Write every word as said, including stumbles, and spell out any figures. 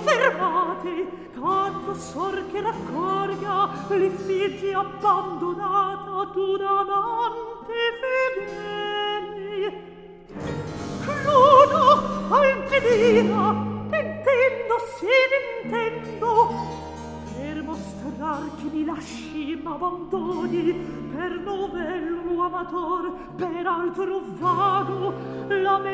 fermate, tanto sor che raccorga l'effigie abbandonata d'un amante fedele. L'uno al pedira, tentendo sì intendo, per mostrar che mi lasci m'abbandoni, per novello amator, per altro vago, la